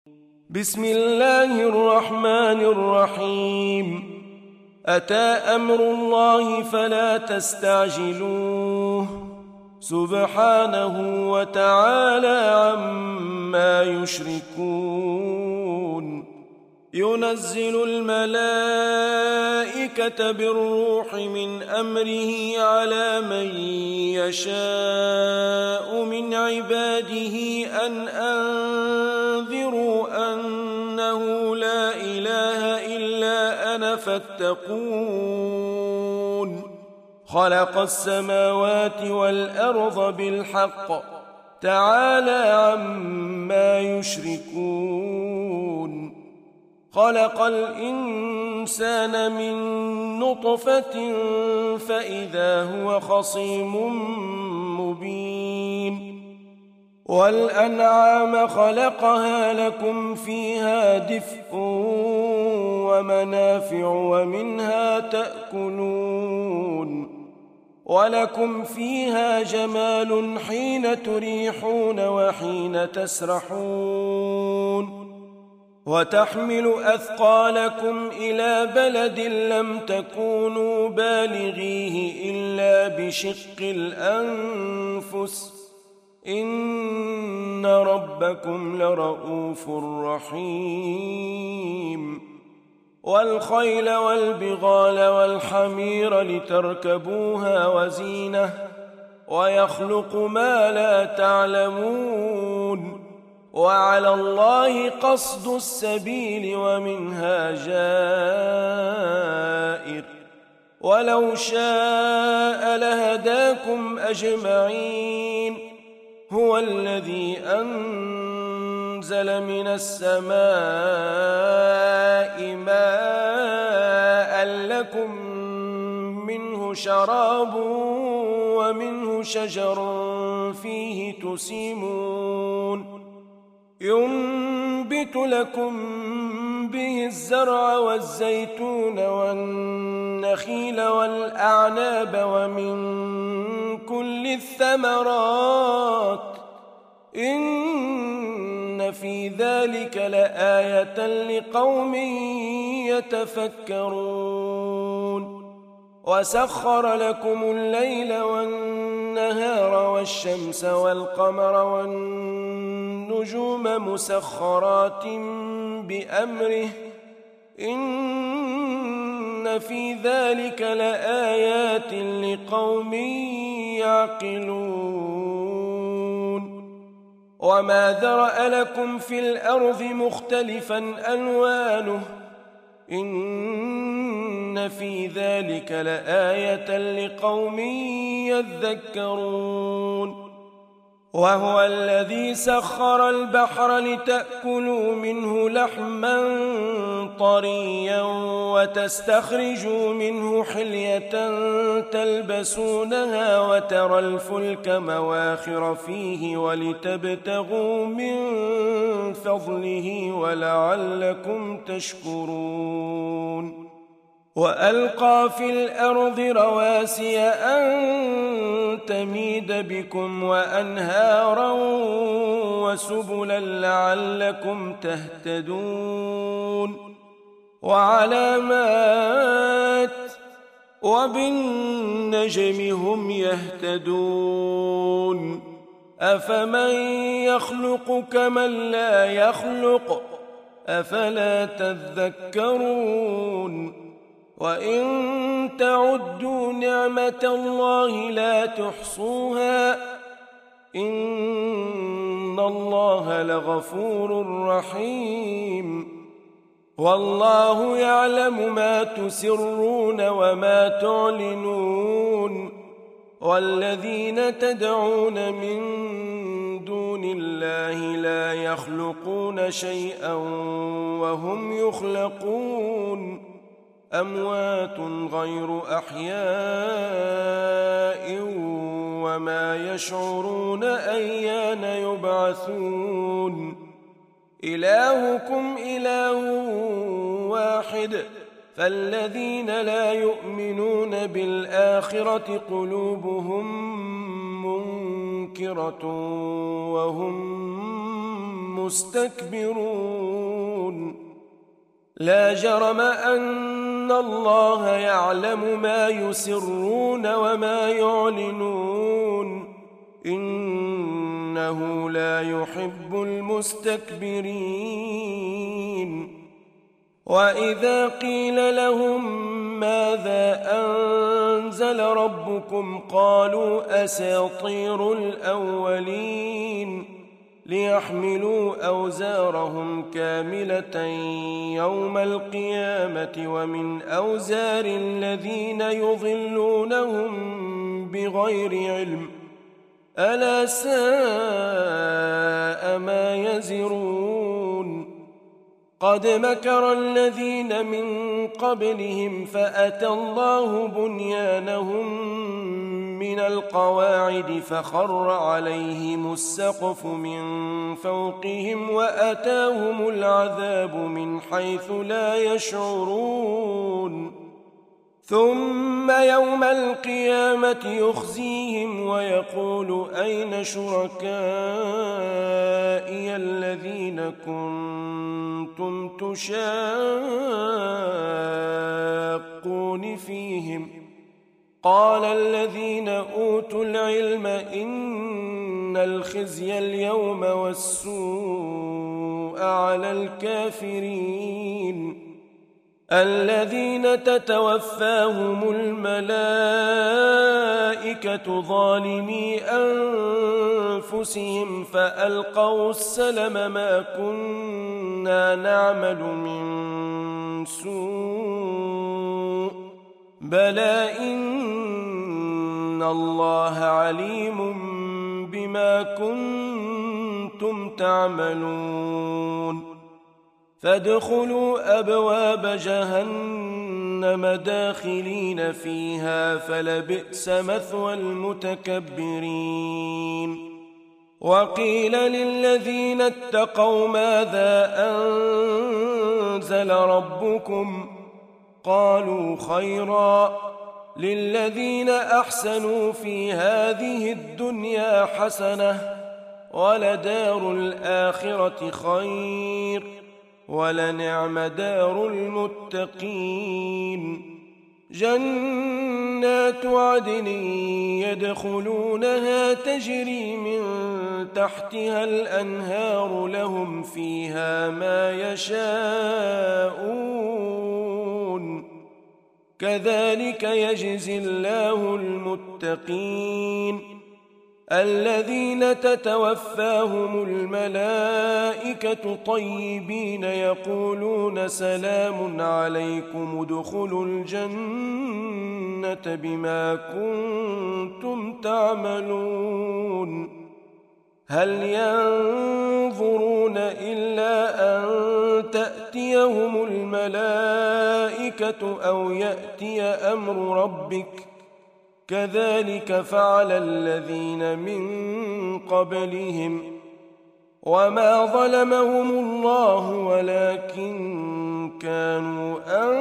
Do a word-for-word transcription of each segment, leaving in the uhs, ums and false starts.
بسم الله الرحمن الرحيم. أتى أمر الله فلا تستعجلوه سبحانه وتعالى عما يشركون. ينزل الملائكة بالروح من أمره على من يشاء من عباده أن أنذروا أنه لا إله إلا أنا فاتقون. خلق السماوات والأرض بالحق تعالى عما يشركون. خلق الإنسان من نطفة فإذا هو خصيم مبين. والأنعام خلقها لكم فيها دفء ومنافع ومنها تأكلون ولكم فيها جمال حين تريحون وحين تسرحون. وتحمل أثقالكم إلى بلد لم تكونوا بالغيه إلا بشق الأنفس إن ربكم لرؤوف رحيم. والخيل والبغال والحمير لتركبوها وزينة ويخلق ما لا تعلمون. وعلى الله قصد السبيل ومنها جائر ولو شاء لهداكم أجمعين. هو الذي أنزل من السماء ماء لكم منه شراب ومنه شجر فيه تسيمون. ينبت لكم به الزرع والزيتون والنخيل والأعناب ومن كل الثمرات إن في ذلك لآية لقوم يتفكرون. وسخر لكم الليل والنهار والشمس والقمر والنجوم مسخرات بأمره إن في ذلك لآيات لقوم يعقلون. وما ذرأ لكم في الأرض مختلفا ألوانه إن في ذلك لآية لقوم يذكرون. وهو الذي سخر البحر لتأكلوا منه لحما طريا وتستخرجوا منه حلية تلبسونها وترى الفلك مواخر فيه ولتبتغوا من فضله ولعلكم تشكرون. وألقى في الأرض رواسي أن تميد بكم وأنهارا وسبلا لعلكم تهتدون. وعلامات وبالنجم هم يهتدون. أفمن يخلق كمن لا يخلق أفلا تذكرون. وإن تعدوا نعمة الله لا تحصوها إن الله لغفور رحيم. والله يعلم ما تسرون وما تعلنون. والذين تدعون من دون الله لا يخلقون شيئا وهم يخلقون. أموات غير أحياء وما يشعرون أيان يبعثون. إلهكم إله واحد فالذين لا يؤمنون بالآخرة قلوبهم منكرة وهم مستكبرون لا جرم أن الله يعلم ما يسرون وما يعلنون إنه لا يحب المستكبرين وإذا قيل لهم ماذا أنزل ربكم قالوا أساطير الأولين ليحملوا أوزارهم كاملة يوم القيامة ومن أوزار الذين يضلونهم بغير علم ألا ساء ما يزرون قد مكر الذين من قبلهم فأتى الله بنيانهم من القواعد فخر عليهم السقف من فوقهم وأتاهم العذاب من حيث لا يشعرون ثم يوم القيامة يخزيهم ويقول أين شركائي الذين كنتم تشاقون فيهم قال الذين أوتوا العلم إن الخزي اليوم والسوء على الكافرين الذين تتوفاهم الملائكة ظالمي أنفسهم فألقوا السلم ما كنا نعمل من سوء بلى إن الله عليم بما كنتم تعملون فادخلوا أبواب جهنم داخلين فيها فلبئس مثوى المتكبرين وقيل للذين اتقوا ماذا أنزل ربكم قالوا خيرا للذين أحسنوا في هذه الدنيا حسنة ولدار الآخرة خير ولنعم دار المتقين جنات عدن يدخلونها تجري من تحتها الأنهار لهم فيها ما يشاءون كذلك يجزي الله المتقين الذين تتوفاهم الملائكة طيبين يقولون سلام عليكم ادخلوا الجنة بما كنتم تعملون هل ينظرون إلا أن تأتيهم الملائكة أو يأتي أمر ربك كذلك فعل الذين من قبلهم وما ظلمهم الله ولكن كانوا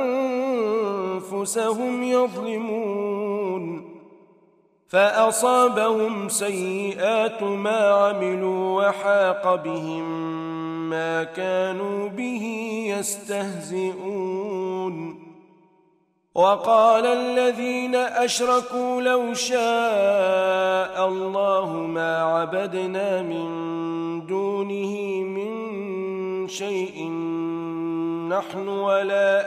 أنفسهم يظلمون فأصابهم سيئات ما عملوا وحاق بهم ما كانوا به يستهزئون وقال الذين أشركوا لو شاء الله ما عبدنا من دونه من شيء نحن ولا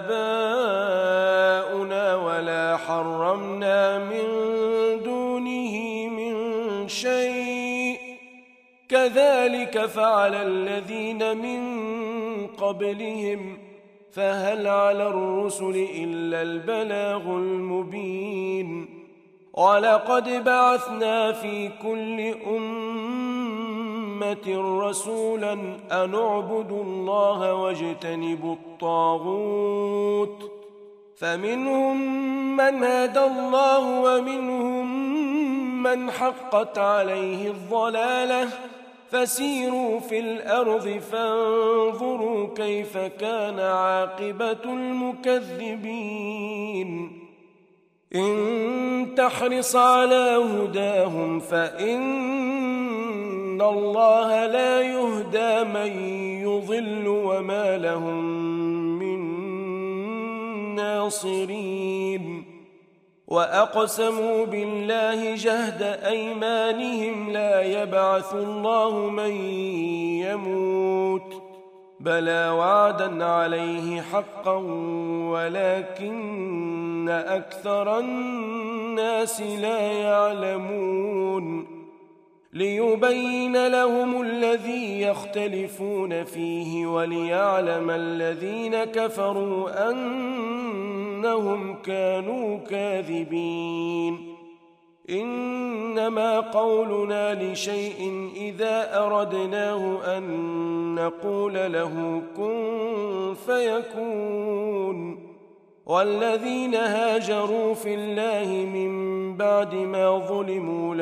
آباؤنا ولا حرمنا من دونه من شيء كذلك فعل الذين من قبلهم فهل على الرسل إلا البلاغ المبين ولقد بعثنا في كل أمة رسولا أن اعبدوا الله واجتنبوا الطاغوت فمنهم من هدى الله ومنهم من حقت عليه الضلالة فسيروا في الأرض فانظروا كيف كان عاقبة المكذبين إن تحرص على هداهم فإن إن الله لا يهدى من يضل وما لهم من ناصرين وأقسموا بالله جهد أيمانهم لا يبعث الله من يموت بلى وعدا عليه حقا ولكن أكثر الناس لا يعلمون ليبين لهم الذي يختلفون فيه وليعلم الذين كفروا أنهم كانوا كاذبين إنما قولنا لشيء إذا أردناه أن نقول له كن فيكون والذين هاجروا في الله من بعد ما ظلموا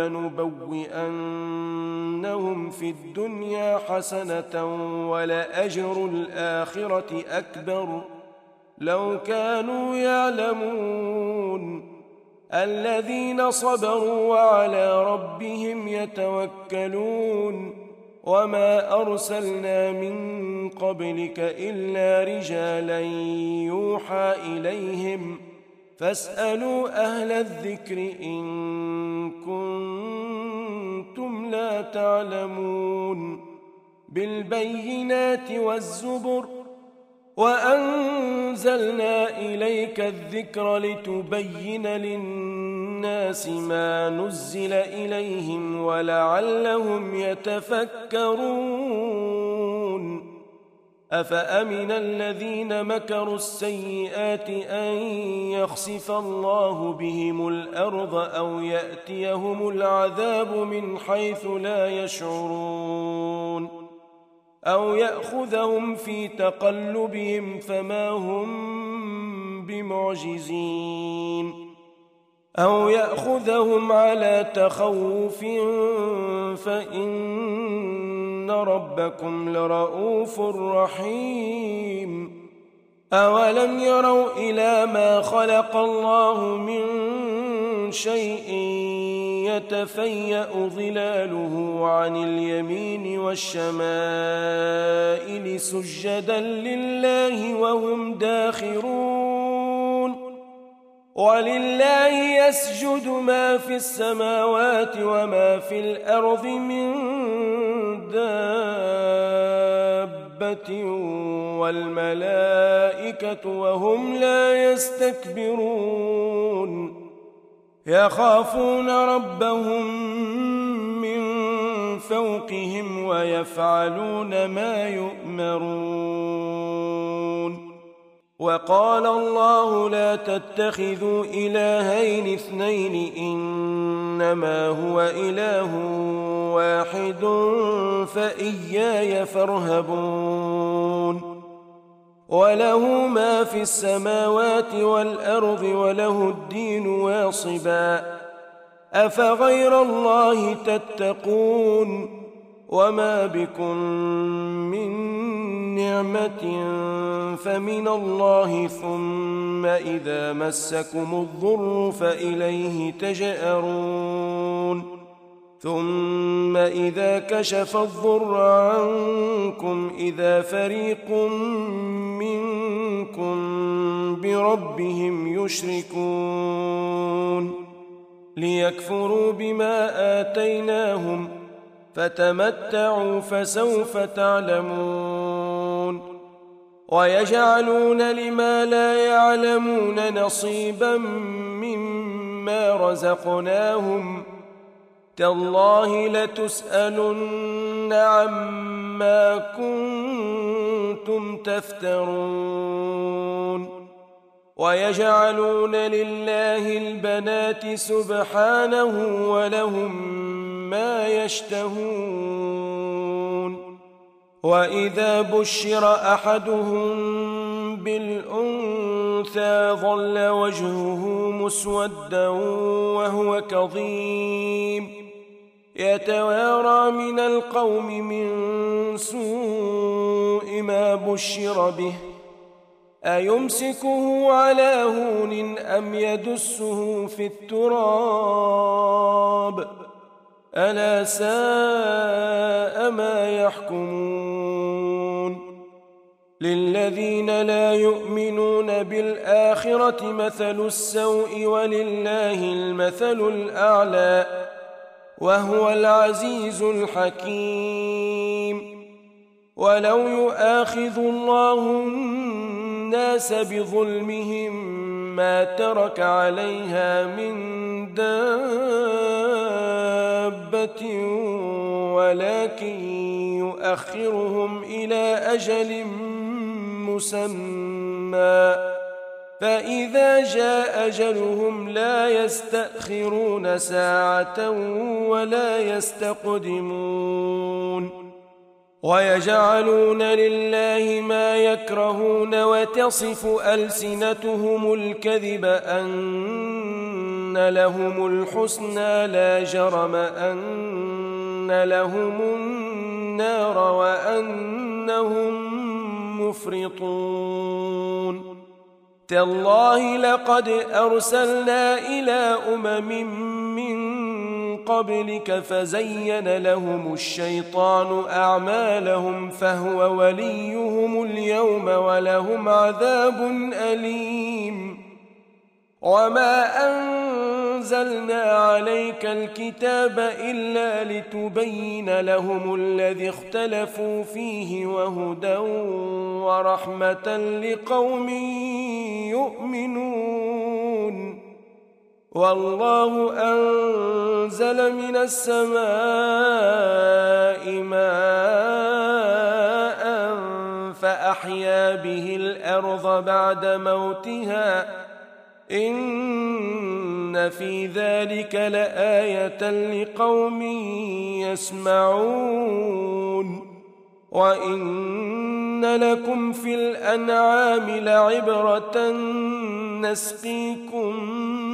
لنبوئنهم في الدنيا حسنة ولأجر الآخرة أكبر لو كانوا يعلمون الذين صبروا وعلى ربهم يتوكلون وما أرسلنا من قبلك إلا رجالا يوحى إليهم فاسألوا أهل الذكر إن كنتم لا تعلمون بالبينات والزبر وأنزلنا إليك الذكر لتبين للناس ما نزل إليهم ولعلهم يتفكرون أفأمن الذين مكروا السيئات أن يخسف الله بهم الأرض أو يأتيهم العذاب من حيث لا يشعرون أو يأخذهم في تقلبهم فما هم بمعجزين أو يأخذهم على تخوف فإن ربكم لرؤوف رحيم أولم يروا إلى ما خلق الله من شيء يتفيأ ظلاله عن اليمين والشمائل سجدا لله وهم داخرون ولله يسجد ما في السماوات وما في الأرض من دابة والملائكة وهم لا يستكبرون يخافون ربهم من فوقهم ويفعلون ما يؤمرون وقال الله لا تتخذوا إلهين اثنين إنما هو إله واحد فإياي فارهبون وله ما في السماوات والأرض وله الدين واصبا أفغير الله تتقون وما بكم من نعمة فمن الله ثم إذا مسكم الضر فإليه تجأرون ثم إذا كشف الضر عنكم إذا فريق منكم بربهم يشركون ليكفروا بما آتيناهم فتمتعوا فسوف تعلمون ويجعلون لما لا يعلمون نصيبا مما رزقناهم تالله لتسألن عما كنتم تفترون ويجعلون لله البنات سبحانه ولهم ما يشتهون وإذا بشر أحدهم بالأنثى ظل وجهه مسودا وهو كظيم يتوارى من القوم من سوء ما بشر به أيمسكه على هون أم يدسه في التراب ألا ساء ما يحكمون للذين لا يؤمنون بالآخرة مثل السوء ولله المثل الأعلى وهو العزيز الحكيم ولو يؤاخذ الله الناس بظلمهم ما ترك عليها من دابة ولكن يؤخرهم إلى أجل مسمى فإذا جاء أجلهم لا يستأخرون ساعة ولا يستقدمون ويجعلون لله ما يكرهون وتصف ألسنتهم الكذب أن لهم الحسنى لا جرم أن لهم النار وأنهم مفرطون تالله لقد أرسلنا إلى أمم من قبلك فزين لهم الشيطان أعمالهم فهو وليهم اليوم ولهم عذاب أليم وما أنزلنا عليك الكتاب إلا لتبين لهم الذي اختلفوا فيه وهدى ورحمة لقوم يؤمنون والله أنزل من السماء ماء فأحيا به الأرض بعد موتها إن في ذلك لآية لقوم يسمعون وإن لكم في الأنعام لعبرة نسقيكم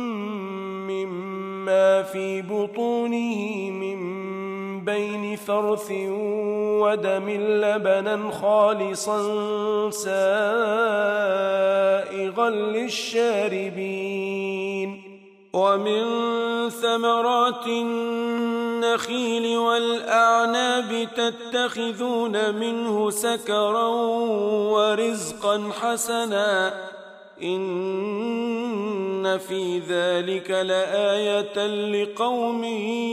مما في بطونه من بين فرث ودم لبنا خالصا سائغا للشاربين ومن ثمرات النخيل والأعناب تتخذون منه سكرا ورزقا حسنا إن في ذلك لآية لقوم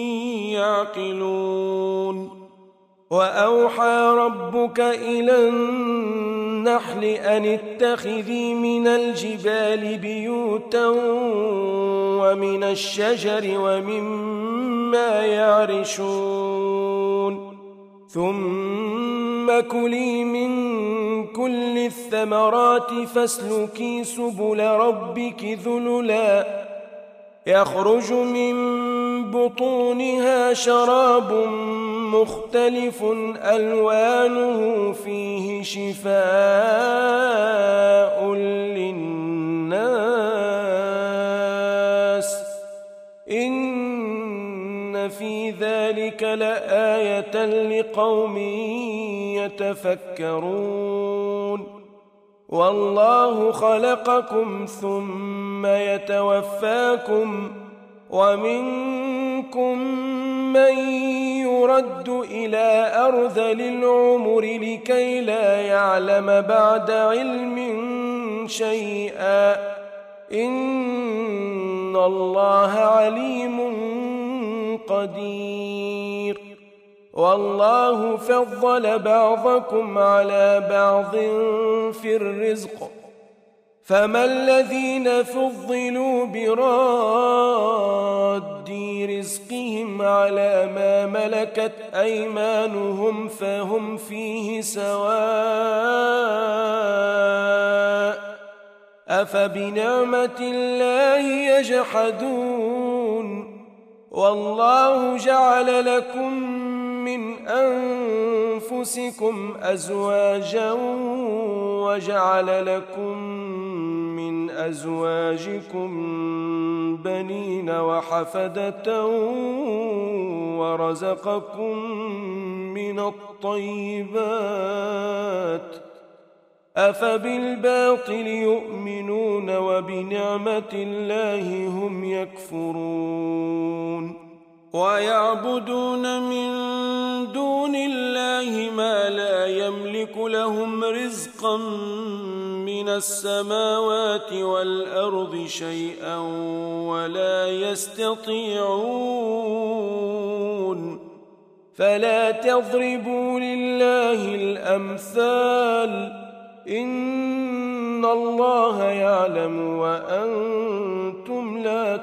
يعقلون وأوحى ربك إلى النحل أن اتخذي من الجبال بيوتا ومن الشجر ومما يعرشون ثم كلي من كل الثمرات فاسلكي سبل ربك ذللا يخرج من بطونها شراب مختلف ألوانه فيه شفاء للناس إن في ذلك لآية لقوم يتفكرون والله خلقكم ثم يتوفاكم ومنكم من يرد إلى أرذل العمر لكي لا يعلم بعد علم شيئا إن الله عليم قدير والله فضل بعضكم على بعض في الرزق فما الذين فضلوا براد رزقهم على ما ملكت أيمانهم فهم فيه سواء أفبنعمة الله يجحدون والله جعل لكم من أنفسكم أزواجا وجعل لكم من أزواجكم بنين وحفدة ورزقكم من الطيبات أفبالباطل يؤمنون وبنعمة الله هم يكفرون ويعبدون من دون الله ما لا يملك لهم رزقا من السماوات والأرض شيئا ولا يستطيعون فلا تضربوا لله الأمثال إن الله يعلم وأنتم لا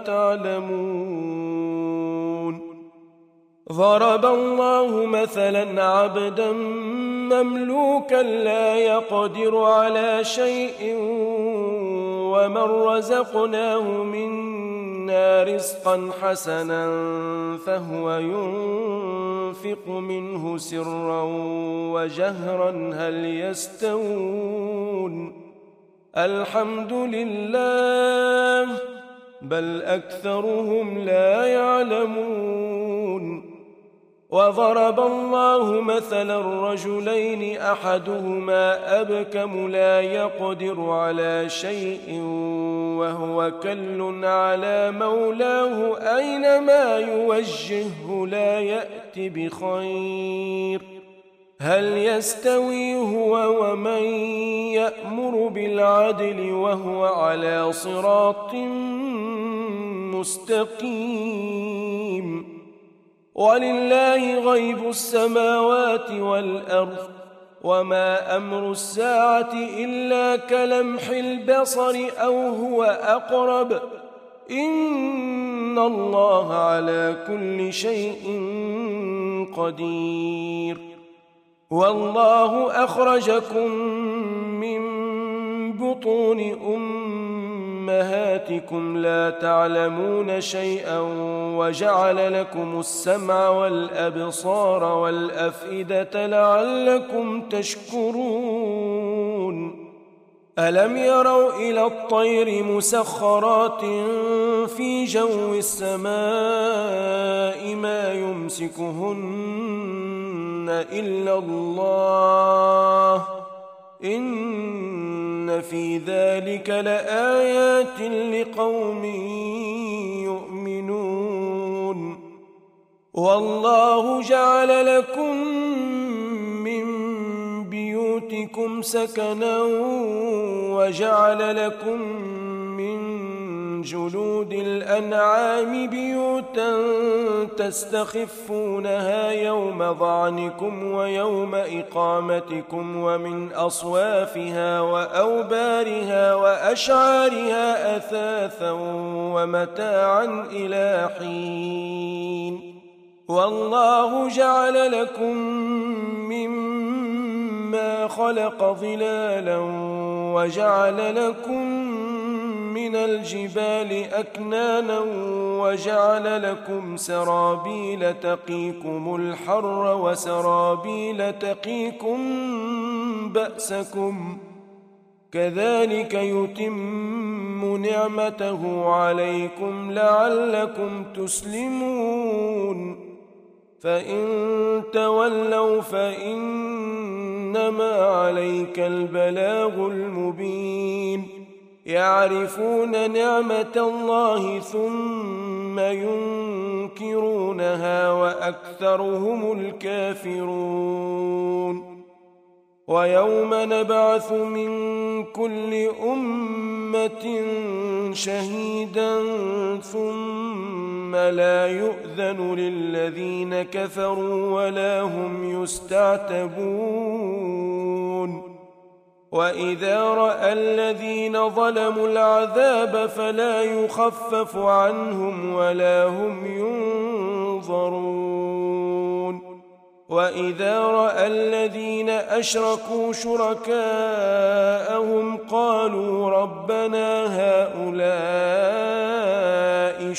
تعلمون ضرب الله مثلا عبدا مملوكا لا يقدر على شيء ومن رزقناه منا رزقا حسنا فهو ينفق منه سرا وجهرا هل يستوون الحمد لله بل أكثرهم لا يعلمون وضرب الله مثلا رجلين أحدهما أبكم لا يقدر على شيء وهو كل على مولاه أينما يوجهه لا يأتي بخير هل يستوي هو ومن يأمر بالعدل وهو على صراط مستقيم ولله غيب السماوات والأرض وما أمر الساعة إلا كلمح البصر أو هو أقرب إن الله على كل شيء قدير والله أخرجكم من بطون أمهاتكم لا تعلمون شيئا وجعل لكم السمع والأبصار والأفئدة لعلكم تشكرون ألم يروا إلى الطير مسخرات في جو السماء ما يمسكهن إلا الله إن في ذلك لآيات لقوم يؤمنون والله جعل لكم من بيوتكم سكنا وجعل لكم من جلود الأنعام بيوتا تستخفونها يوم ظعنكم ويوم إقامتكم ومن أصوافها وأوبارها وأشعارها أثاثا ومتاعا إلى حين والله جعل لكم مما خلق ظلالا وجعل لكم من الجبال أكنانا وجعل لكم سرابيل تقيكم الحر وسرابيل تقيكم بأسكم كذلك يتم نعمته عليكم لعلكم تسلمون فإن تولوا فإنما عليك البلاغ المبين يعرفون نعمة الله ثم ينكرونها وأكثرهم الكافرون ويوم نبعث من كل أمة شهيدا ثم لا يؤذن للذين كفروا ولا هم يستعتبون وإذا رأى الذين ظلموا العذاب فلا يخفف عنهم ولا هم ينظرون وإذا رأى الذين أشركوا شركاءهم قالوا ربنا هؤلاء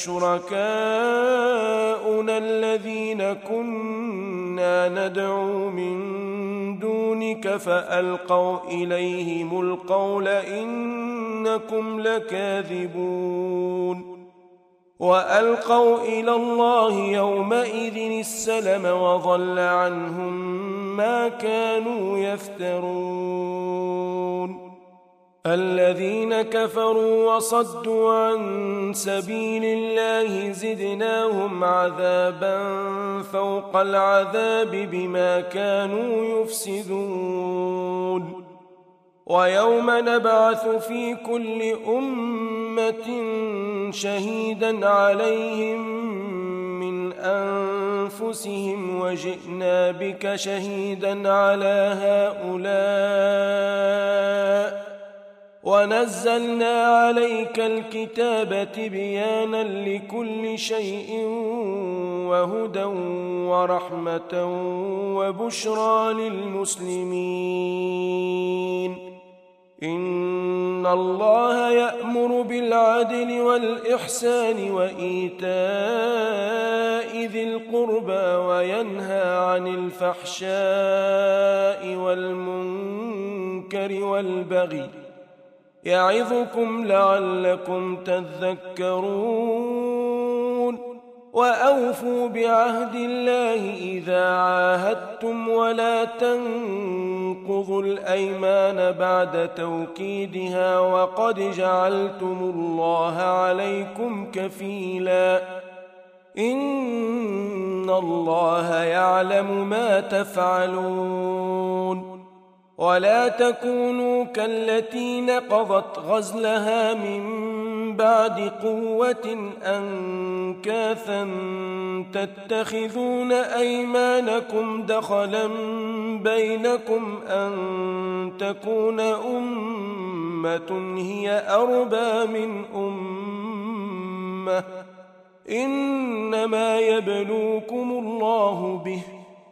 شركاؤنا الذين كنا ندعو من دونك فألقوا إليهم القول إنكم لكاذبون وألقوا إلى الله يومئذ السلم وضل عنهم ما كانوا يفترون الذين كفروا وصدوا عن سبيل الله زدناهم عذابا فوق العذاب بما كانوا يفسدون ويوم نبعث في كل أمة شهيدا عليهم من أنفسهم وجئنا بك شهيدا على هؤلاء ونزلنا عليك الكتاب تبيانا لكل شيء وهدى ورحمة وبشرى للمسلمين إن الله يأمر بالعدل والإحسان وإيتاء ذي القربى وينهى عن الفحشاء والمنكر والبغي يعظكم لعلكم تذكرون وأوفوا بعهد الله إذا عاهدتم ولا تنقضوا الأيمان بعد توكيدها وقد جعلتم الله عليكم كفيلا إن الله يعلم ما تفعلون ولا تكونوا كالتي نقضت غزلها من بعد قوة أنكاثا تتخذون أيمانكم دخلا بينكم أن تكون أمة هي أربى من أمة إنما يبلوكم الله به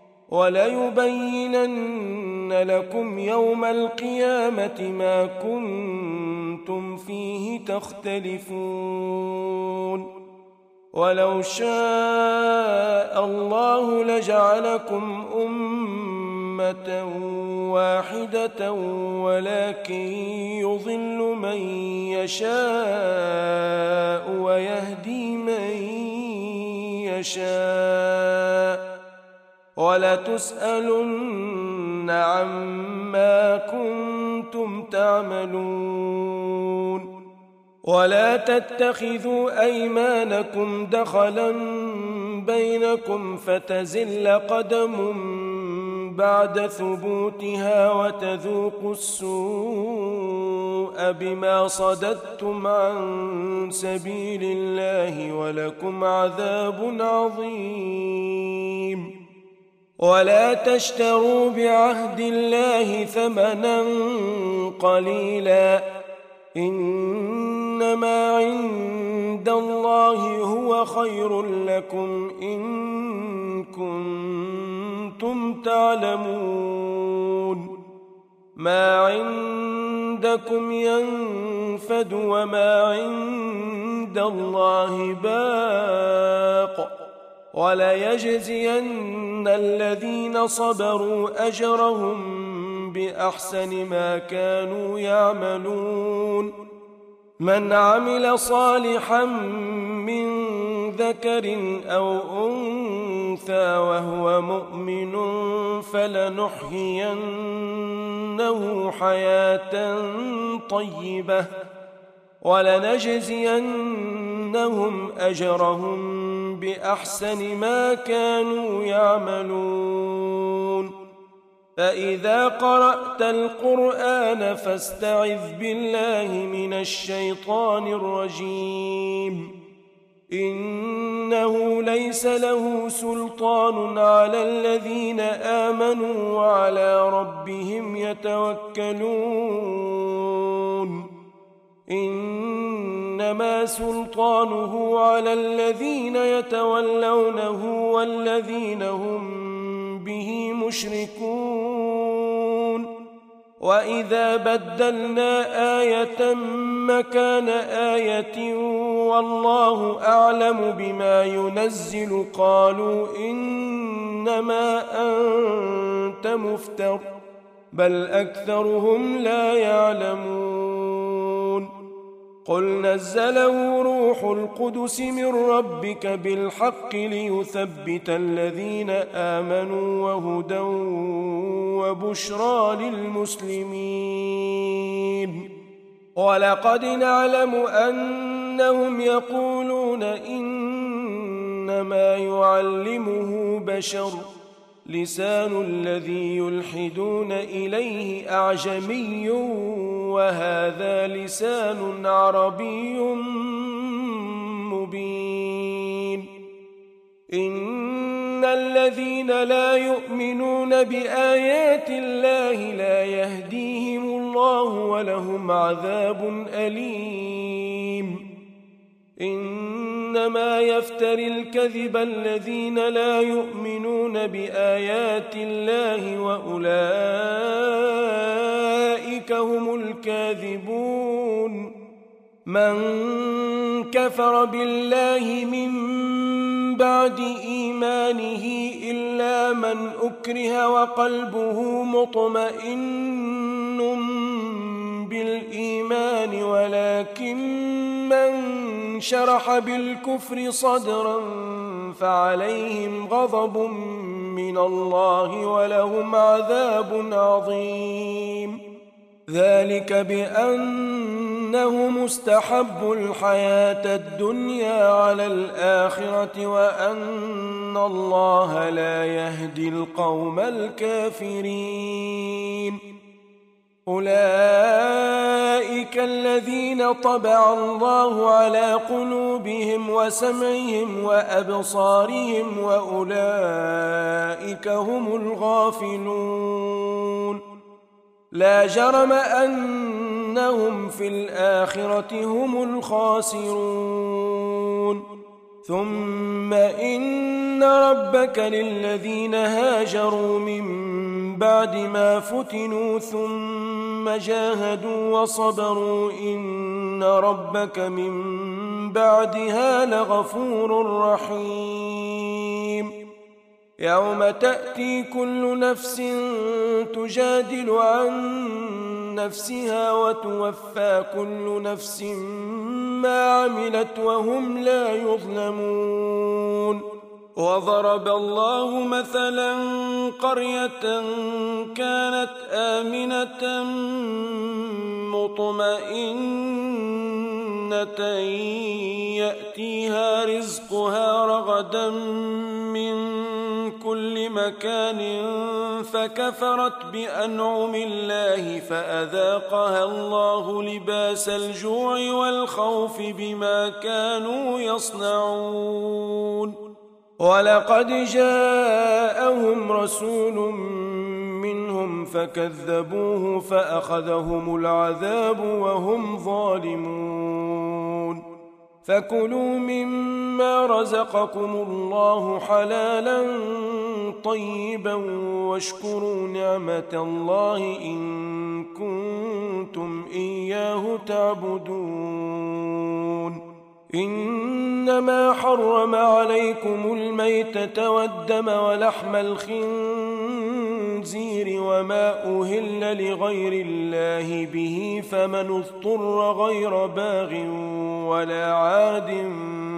وليبينن لكم يوم القيامة ما كنتم فيه تختلفون ولو شاء الله لجعلكم أمة واحدة ولكن يضل من يشاء ويهدي من يشاء ولتسألن عما كنتم تعملون ولا تتخذوا أيمانكم دخلا بينكم فتزل قدم بعد ثبوتها وتذوقوا السوء بما صددتم عن سبيل الله ولكم عذاب عظيم ولا تشتروا بعهد الله ثمنا قليلا إنما عند الله هو خير لكم إن كنتم تعلمون ما عندكم ينفد وما عند الله باق وليجزين الذين صبروا أجرهم بأحسن ما كانوا يعملون من عمل صالحا من ذكر أو أنثى وهو مؤمن فلنحيينه حياة طيبة ولنجزينهم أجرهم بأحسن ما كانوا يعملون فإذا قرأت القرآن فاستعذ بالله من الشيطان الرجيم إنه ليس له سلطان على الذين آمنوا وعلى ربهم يتوكلون إنما سلطانه على الذين يتولونه والذين هم به مشركون وإذا بدلنا آية مكان آية والله أعلم بما ينزل قالوا إنما أنت مفتر بل أكثرهم لا يعلمون قل نزله روح القدس من ربك بالحق ليثبت الذين آمنوا وهدى وبشرى للمسلمين ولقد نعلم أنهم يقولون إنما يعلمه بشر لسان الذي يلحدون إليه أعجمي وهذا لسان عربي مبين إن الذين لا يؤمنون بآيات الله لا يهديهم الله ولهم عذاب أليم إنما يفتري الكذب الذين لا يؤمنون بآيات الله وأولئك هم الكاذبون من كفر بالله من بعد إيمانه إلا من أكره وقلبه مطمئن بالإيمان ولكن من شرح بالكفر صدرا فعليهم غضب من الله ولهم عذاب عظيم ذلك بأنهم استحبوا الحياة الدنيا على الآخرة وأن الله لا يهدي القوم الكافرين أولئك الذين طبع الله على قلوبهم وسمعهم وأبصارهم وأولئك هم الغافلون لا جرم أنهم في الآخرة هم الخاسرون ثم إن ربك للذين هاجروا من بعد ما فتنوا ثم جاهدوا وصبروا إن ربك من بعدها لغفور رحيم يوم تأتي كل نفس تجادل عن نفسها وتوفى كل نفس ما عملت وهم لا يظلمون وضرب الله مثلا قرية كانت آمنة مطمئنة يأتيها رزقها رغدا من كل مكان فكفرت بأنعم الله فأذاقها الله لباس الجوع والخوف بما كانوا يصنعون ولقد جاءهم رسول منهم فكذبوه فأخذهم العذاب وهم ظالمون فكلوا مما رزقكم الله حلالا طيبا واشكروا نعمة الله إن كنتم إياه تعبدون إنما حرم عليكم الميتة والدم ولحم الخنزير وما أهل لغير الله به فمن اضطر غير باغ ولا عاد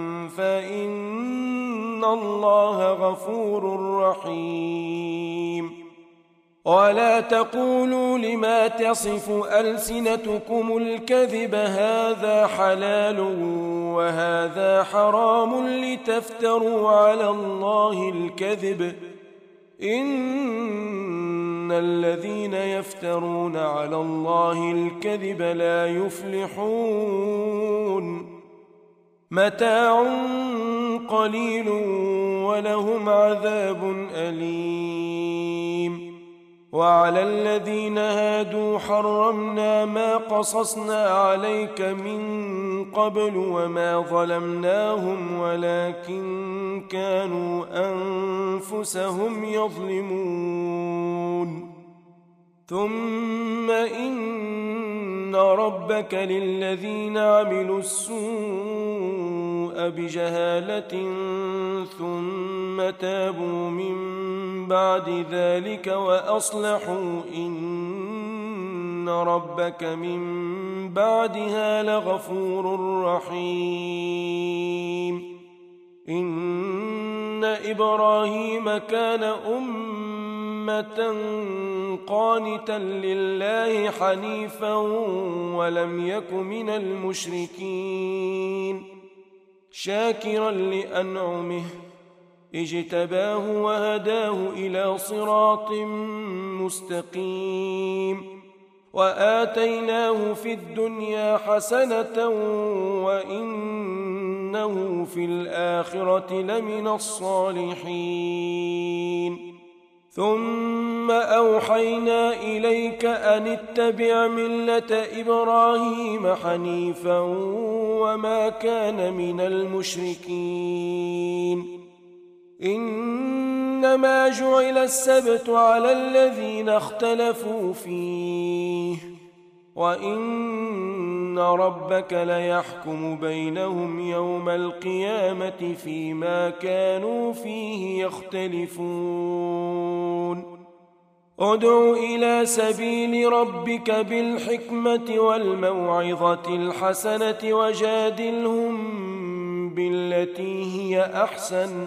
فإن الله غفور رحيم ولا تقولوا لما تصف ألسنتكم الكذب هذا حلال وهذا حرام لتفتروا على الله الكذب إن الذين يفترون على الله الكذب لا يفلحون متاع قليل ولهم عذاب أليم وعلى الذين هادوا حرمنا ما قصصنا عليك من قبل وما ظلمناهم ولكن كانوا أنفسهم يظلمون ثم إن ربك للذين عملوا السوء بجهالة ثم تابوا من بعد ذلك وأصلحوا إن ربك من بعدها لغفور رحيم إن إبراهيم كان أمة قانتا لله حنيفا ولم يك من المشركين شاكرا لأنعمه اجتباه وهداه إلى صراط مستقيم وآتيناه في الدنيا حسنة وإنه في الآخرة لمن الصالحين ثم أوحينا إليك أن اتبع ملة إبراهيم حنيفا وما كان من المشركين إنما جعل السبت على الذين اختلفوا فيه وإن ربك ليحكم بينهم يوم القيامة فيما كانوا فيه يختلفون ادع إلى سبيل ربك بالحكمة والموعظة الحسنة وجادلهم بالتي هي أحسن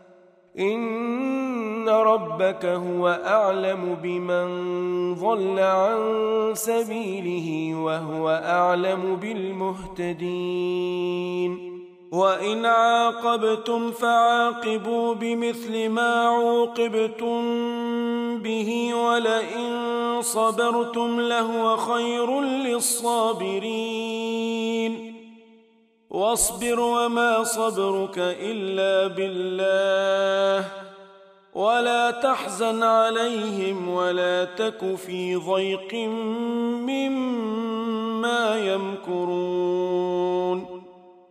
إن ربك هو أعلم بمن ضل عن سبيله وهو أعلم بالمهتدين وإن عاقبتم فعاقبوا بمثل ما عوقبتم به ولئن صبرتم لهو خير للصابرين واصبر وما صبرك إلا بالله ولا تحزن عليهم ولا تك في ضيق مما يمكرون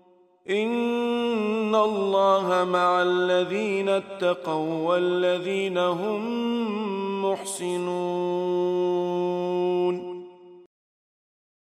إن الله مع الذين اتقوا والذين هم محسنون